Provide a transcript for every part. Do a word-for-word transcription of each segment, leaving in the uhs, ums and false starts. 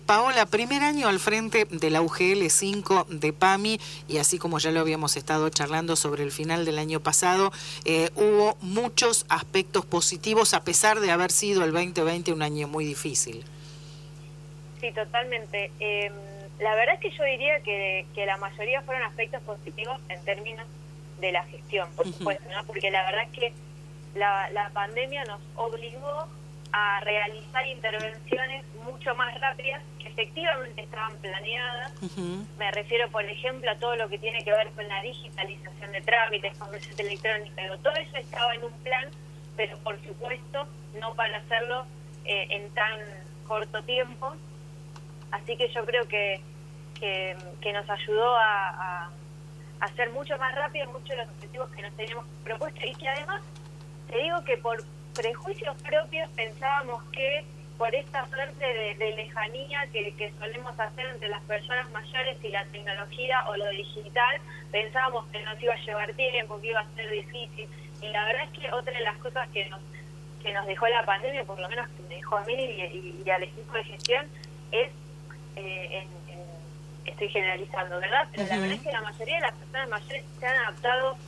Paola, primer año al frente de la U G L cinco de PAMI, y así como ya lo habíamos estado charlando sobre el final del año pasado, eh, hubo muchos aspectos positivos a pesar de haber sido el veinte veinte un año muy difícil. Sí, totalmente. Eh, la verdad es que yo diría que, que la mayoría fueron aspectos positivos en términos de la gestión, por supuesto, ¿no? Porque la verdad es que la, la pandemia nos obligó a realizar intervenciones mucho más rápidas que efectivamente estaban planeadas. Uh-huh. Me refiero, por ejemplo, a todo lo que tiene que ver con la digitalización de trámites, con receta electrónica. Todo eso estaba en un plan, pero por supuesto no para hacerlo eh, en tan corto tiempo. Así que yo creo que, que, que nos ayudó a, a, a ser mucho más rápido muchos de los objetivos que nos teníamos propuesto, y que además, te digo que por prejuicios propios pensábamos que por esta suerte de, de lejanía que, que solemos hacer entre las personas mayores y la tecnología o lo digital, pensábamos que nos iba a llevar tiempo, que iba a ser difícil. Y la verdad es que otra de las cosas que nos que nos dejó la pandemia, por lo menos que me dejó a mí y, y, y al equipo de gestión, es, eh, en, en, estoy generalizando, ¿verdad? Pero uh-huh. la verdad es que la mayoría de las personas mayores se han adaptado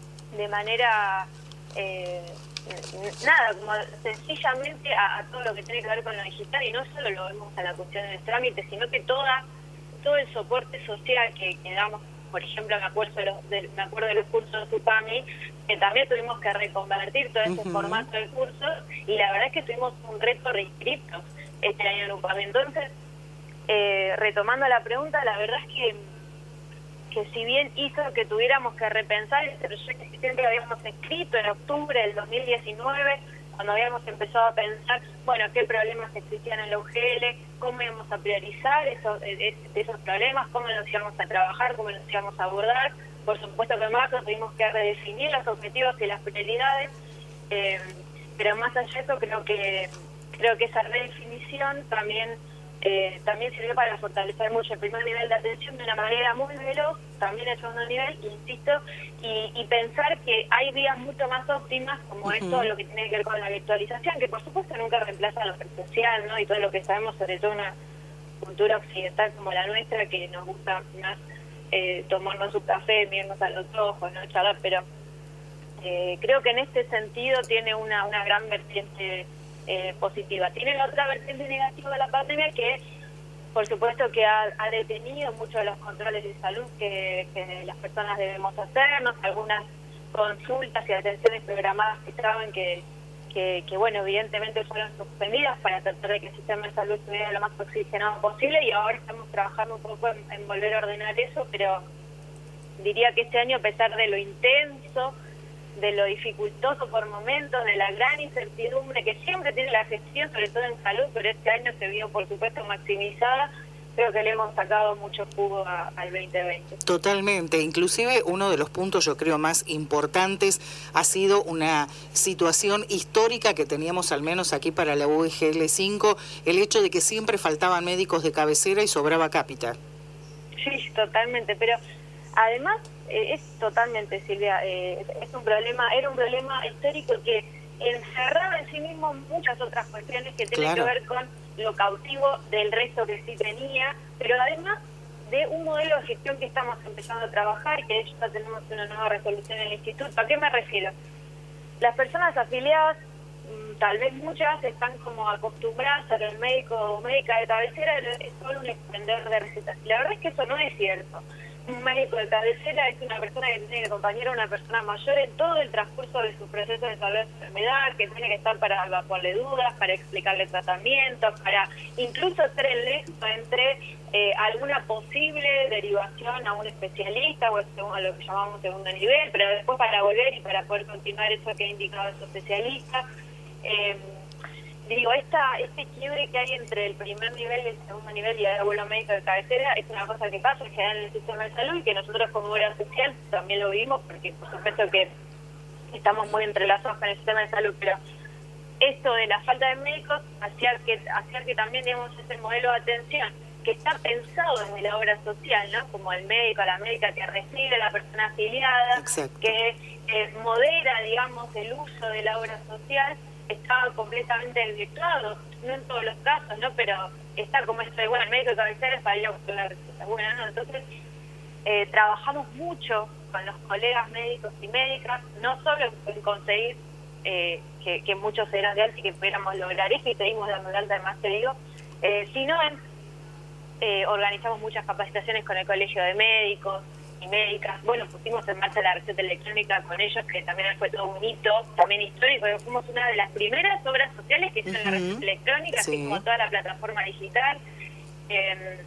de manera... Eh, nada, como sencillamente a, a todo lo que tiene que ver con lo digital, y no solo lo vemos a la cuestión de los trámites, sino que toda todo el soporte social que, que damos. Por ejemplo, me acuerdo de los, de, me acuerdo de los cursos de UPAMI, que también tuvimos que reconvertir todo ese uh-huh. formato de cursos, y la verdad es que tuvimos un reto de inscriptos este año en UPAMI. Entonces, eh, retomando la pregunta, la verdad es que que si bien hizo que tuviéramos que repensar este proyecto que siempre habíamos escrito en octubre del dos mil diecinueve, cuando habíamos empezado a pensar, bueno, qué problemas existían en la U G L, cómo íbamos a priorizar esos, esos problemas, cómo los íbamos a trabajar, cómo los íbamos a abordar. Por supuesto que en marzo tuvimos que redefinir los objetivos y las prioridades, eh, pero más allá de eso creo que creo que esa redefinición también Eh, también sirvió para fortalecer mucho el primer nivel de atención de una manera muy veloz, también el segundo nivel, insisto, y, y pensar que hay vías mucho más óptimas, como uh-huh. esto, lo que tiene que ver con la virtualización, que por supuesto nunca reemplaza lo presencial, ¿no? Y todo lo que sabemos, sobre todo una cultura occidental como la nuestra, que nos gusta más eh, tomarnos un café, mirarnos a los ojos, no charlar, pero eh, creo que en este sentido tiene una, una gran vertiente Eh, positiva. Tiene la otra vertiente negativa de la pandemia, que por supuesto que ha, ha detenido muchos de los controles de salud que, que las personas debemos hacernos, algunas consultas y atenciones programadas que estaban que, que, que bueno, evidentemente fueron suspendidas para tratar de que el sistema de salud estuviera lo más oxigenado posible, y ahora estamos trabajando un poco en, en volver a ordenar eso, pero diría que este año, a pesar de lo intenso, de lo dificultoso por momentos, de la gran incertidumbre que siempre tiene la gestión, sobre todo en salud, pero este año se vio, por supuesto, maximizada, creo que le hemos sacado mucho jugo a, al veinte veinte. Totalmente, inclusive uno de los puntos, yo creo, más importantes ha sido una situación histórica que teníamos al menos aquí para la U G L cinco, el hecho de que siempre faltaban médicos de cabecera y sobraba cápita. Sí, totalmente, pero además eh, es totalmente, Silvia, eh, es un problema, era un problema histórico que encerraba en sí mismo muchas otras cuestiones que tienen claro. que ver con lo cautivo del resto que sí tenía, pero además de un modelo de gestión que estamos empezando a trabajar, y que de hecho ya tenemos una nueva resolución en el instituto. ¿A qué me refiero? Las personas afiliadas, tal vez muchas, están como acostumbradas a que el médico o médica de cabecera es solo un extender de recetas. Y la verdad es que eso no es cierto. Un médico de cabecera es una persona que tiene que acompañar a una persona mayor en todo el transcurso de su proceso de salud de enfermedad, que tiene que estar para evacuarle dudas, para explicarle tratamientos, para incluso hacer el nexo entre eh, alguna posible derivación a un especialista o a lo que llamamos segundo nivel, pero después para volver y para poder continuar eso que ha indicado su especialista. Eh, Digo, esta este quiebre que hay entre el primer nivel y el segundo nivel y el abuelo médico de cabecera es una cosa que pasa en general en el sistema de salud, y que nosotros como obra social también lo vimos, porque por supuesto que estamos muy entrelazados con el sistema de salud, pero esto de la falta de médicos hacía que, hacía que también digamos ese modelo de atención que está pensado desde la obra social, ¿no? Como el médico, la médica que recibe a la persona afiliada, Exacto. que eh, modera, digamos, el uso de la obra social, estaba completamente desvirtuado, no en todos los casos, ¿no? Pero está como esto de, bueno, el médico de cabecera es para ir a buscar la receta. Bueno, no, entonces eh, trabajamos mucho con los colegas médicos y médicas, no solo en conseguir eh, que, que muchos eran de alta y que pudiéramos lograr eso, y seguimos dando de alta, además te digo, eh, sino en, eh, organizamos muchas capacitaciones con el Colegio de Médicos y Médicas. Bueno, pusimos en marcha la receta electrónica con ellos, que también fue todo un hito, también histórico, fuimos una de las primeras obras sociales que hicieron uh-huh. la receta electrónica, sí. así como toda la plataforma digital. Eh,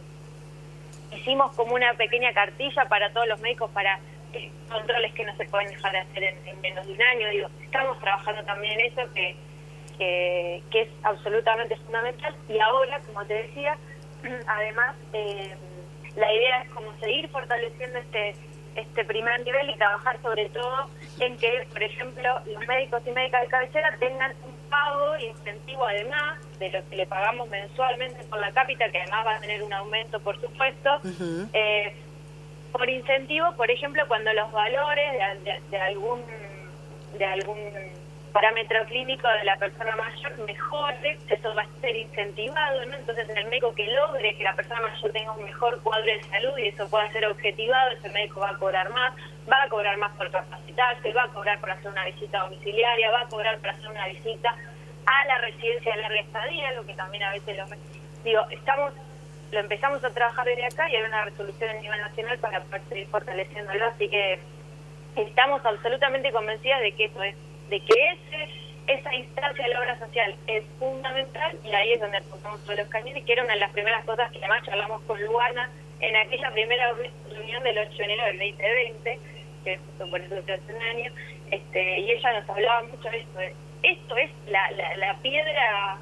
hicimos como una pequeña cartilla para todos los médicos para eh, controles que no se pueden dejar de hacer en, en menos de un año. Digo, estamos trabajando también en eso, que, que, que es absolutamente fundamental. Y ahora, como te decía, además, eh, la idea es como seguir fortaleciendo este este primer nivel y trabajar sobre todo en que, por ejemplo, los médicos y médicas de cabecera tengan un pago incentivo además de lo que le pagamos mensualmente por la cápita, que además va a tener un aumento, por supuesto, uh-huh. eh, por incentivo, por ejemplo, cuando los valores de, de, de algún de algún parámetro clínico de la persona mayor mejore, eso va a ser incentivado, ¿no? Entonces, en el médico que logre que la persona mayor tenga un mejor cuadro de salud y eso pueda ser objetivado, ese médico va a cobrar más, va a cobrar más por capacitarse, va a cobrar por hacer una visita domiciliaria, va a cobrar por hacer una visita a la residencia de larga estadía, lo que también a veces lo... Digo, estamos lo empezamos a trabajar desde acá y hay una resolución a nivel nacional para poder seguir fortaleciéndolo, así que estamos absolutamente convencidas de que eso es de que ese, esa instancia de la obra social es fundamental, y ahí es donde apuntamos todos los cañones, que era una de las primeras cosas que además charlamos con Luana en aquella primera reunión del ocho de enero del veinte veinte, que justo por eso hace un año, este, y ella nos hablaba mucho de esto, de, esto es la, la, la piedra...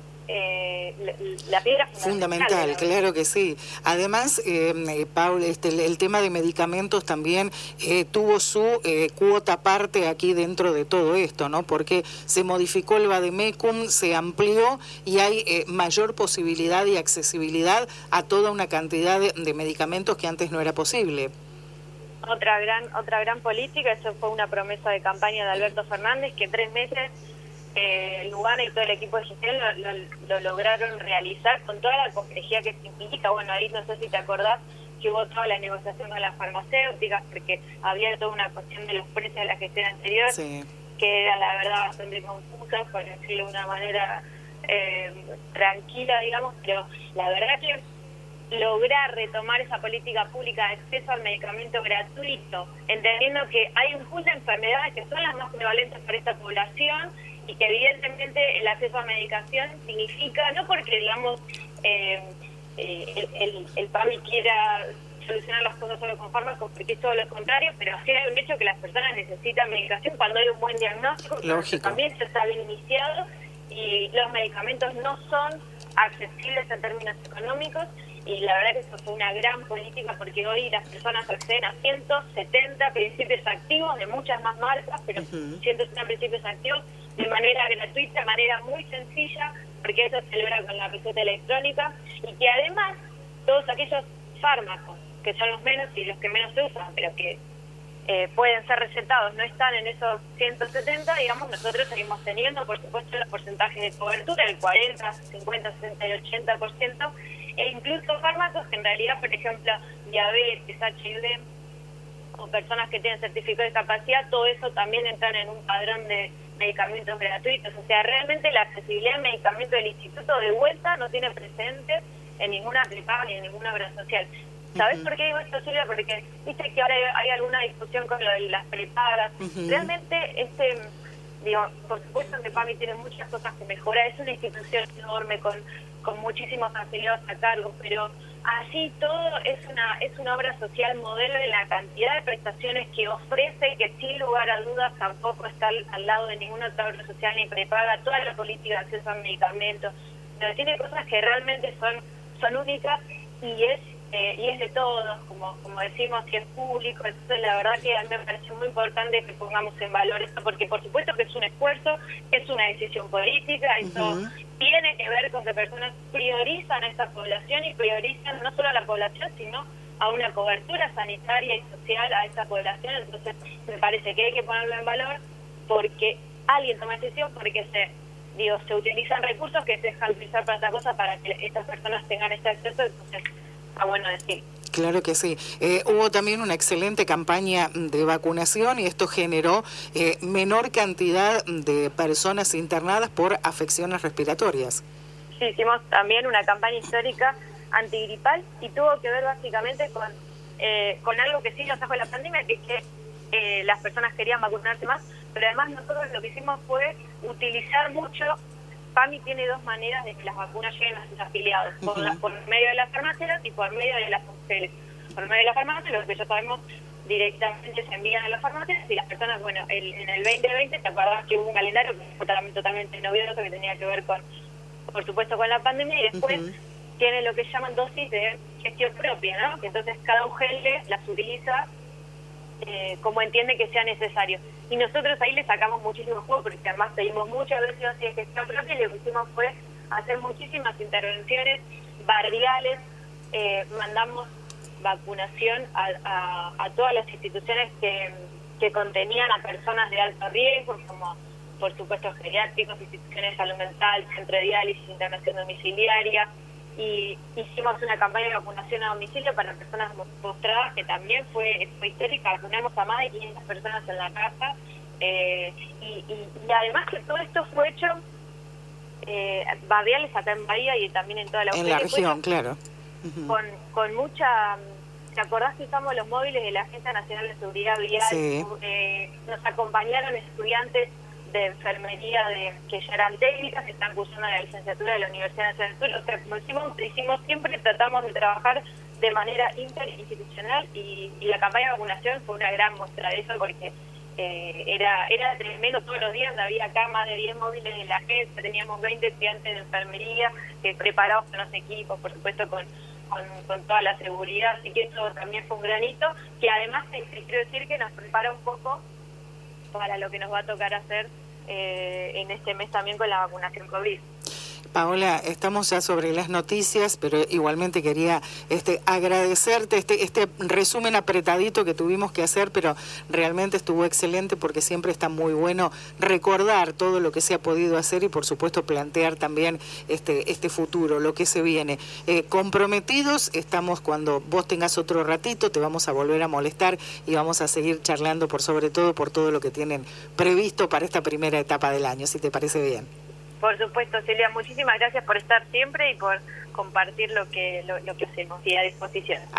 Eh, la, la piedra fundamental, fundamental claro que sí. Además, eh, Paul, este, el, el tema de medicamentos también eh, tuvo su eh, cuota aparte aquí dentro de todo esto, ¿no? Porque se modificó el vademecum, se amplió y hay eh, mayor posibilidad y accesibilidad a toda una cantidad de, de medicamentos que antes no era posible. Otra gran, otra gran política, eso fue una promesa de campaña de Alberto Fernández, que en tres meses Eh, Lugana y todo el equipo de gestión lo, lo, lo lograron realizar con toda la complejidad que se implica. Bueno, ahí no sé si te acordás que hubo toda la negociación con las farmacéuticas, porque había toda una cuestión de los precios de la gestión anterior, sí. que era la verdad bastante confusa, por decirlo de una manera eh, tranquila, digamos, pero la verdad que lograr retomar esa política pública de acceso al medicamento gratuito, entendiendo que hay un pool de enfermedades que son las más prevalentes para esta población, y que evidentemente el acceso a medicación significa, no porque digamos eh, eh, el, el, el PAMI quiera solucionar las cosas solo con fármacos, porque es todo lo contrario, pero sí hay un hecho que las personas necesitan medicación cuando hay un buen diagnóstico, que también se está bien iniciado, y los medicamentos no son accesibles en términos económicos, y la verdad que eso fue una gran política, porque hoy las personas acceden a ciento setenta principios activos de muchas más marcas, pero uh-huh. ciento setenta principios activos de manera gratuita, de manera muy sencilla, porque eso se logra con la receta electrónica, y que además todos aquellos fármacos, que son los menos y los que menos se usan, pero que eh, pueden ser recetados, no están en esos ciento setenta, digamos, nosotros seguimos teniendo, por supuesto, los porcentajes de cobertura, el cuarenta, cincuenta, sesenta y ochenta por ciento, e incluso fármacos que en realidad, por ejemplo, diabetes, H I V, o personas que tienen certificado de discapacidad, todo eso también entran en un padrón de medicamentos gratuitos. O sea, realmente la accesibilidad del medicamento del instituto de vuelta no tiene precedentes en ninguna prepaga ni en ninguna obra social. ¿Sabes uh-huh. por qué digo esto, Silvia? Porque viste que ahora hay, hay alguna discusión con lo de las prepagas. Uh-huh. Realmente, este, digo, por supuesto que PAMI tiene muchas cosas que mejorar, es una institución enorme con, con muchísimos afiliados a cargo, pero así todo es una es una obra social modelo de la cantidad de prestaciones que ofrece, que sin lugar a dudas tampoco está al, al lado de ninguna otra obra social ni prepaga, toda la política de acceso a medicamentos, pero tiene cosas que realmente son son únicas y es eh, y es de todos, como como decimos, que es público. Entonces la verdad que a mí me parece muy importante que pongamos en valor esto, porque por supuesto que es un esfuerzo, es una decisión política, eso uh-huh. tiene que ver con que personas priorizan a esta población y priorizan no solo a la población, sino a una cobertura sanitaria y social a esa población. Entonces me parece que hay que ponerlo en valor porque alguien toma decisión, porque se digo, se utilizan recursos que se dejan utilizar para otra cosa para que estas personas tengan este acceso, entonces está bueno decir. Claro que sí. Eh, hubo también una excelente campaña de vacunación y esto generó eh, menor cantidad de personas internadas por afecciones respiratorias. Sí, hicimos también una campaña histórica antigripal y tuvo que ver básicamente con, eh, con algo que sí nos trajo la pandemia, que es que eh, las personas querían vacunarse más, pero además nosotros lo que hicimos fue utilizar mucho. PAMI tiene dos maneras de que las vacunas lleguen a sus afiliados, por, uh-huh. por medio de las farmacias y por medio de las mujeres. Por medio de las farmacias, lo que ya sabemos, directamente se envían a las farmacias y las personas, bueno, el, en el veinte veinte, ¿te acordás que hubo un calendario que fue totalmente, totalmente novedoso, que tenía que ver con, por supuesto, con la pandemia, y después uh-huh. tiene lo que llaman dosis de gestión propia, ¿no? Que entonces cada U G L las utiliza eh, como entiende que sea necesario. Y nosotros ahí le sacamos muchísimo juego, porque además pedimos muchas veces dosis de gestión propia y lo que hicimos fue hacer muchísimas intervenciones barriales, eh, mandamos vacunación a, a, a todas las instituciones que, que contenían a personas de alto riesgo, como por supuesto geriátricos, instituciones de salud mental, centro de diálisis, internación domiciliaria, y hicimos una campaña de vacunación a domicilio para personas postradas que también fue, fue histórica. Vacunamos a más de quinientas personas en la casa, eh, y, y, y además que todo esto fue hecho eh, barriales acá en Bahía y también en toda la en la región, claro. Uh-huh. Con, con mucha... ¿Te acordás que usamos los móviles de la Agencia Nacional de Seguridad Vial? Sí. Eh, nos acompañaron estudiantes de enfermería de, que ya eran técnicas, que están cursando la licenciatura de la Universidad Nacional del Sur. O sea, como hicimos, hicimos siempre, tratamos de trabajar de manera interinstitucional y, y la campaña de vacunación fue una gran muestra de eso, porque eh, era era tremendo. Todos los días había acá más de diez móviles de la agencia, teníamos veinte estudiantes de enfermería que preparados con los equipos, por supuesto con, con, con toda la seguridad, así que eso también fue un granito, que además te, te quiero decir que nos prepara un poco para lo que nos va a tocar hacer eh, en este mes también con la vacunación COVID. Paola, estamos ya sobre las noticias, pero igualmente quería este, agradecerte este, este resumen apretadito que tuvimos que hacer, pero realmente estuvo excelente porque siempre está muy bueno recordar todo lo que se ha podido hacer y por supuesto plantear también este, este futuro, lo que se viene. Eh, comprometidos estamos cuando vos tengas otro ratito, te vamos a volver a molestar y vamos a seguir charlando por sobre todo por todo lo que tienen previsto para esta primera etapa del año, si te parece bien. Por supuesto, Celia, muchísimas gracias por estar siempre y por compartir lo que lo, lo que hacemos y a disposición.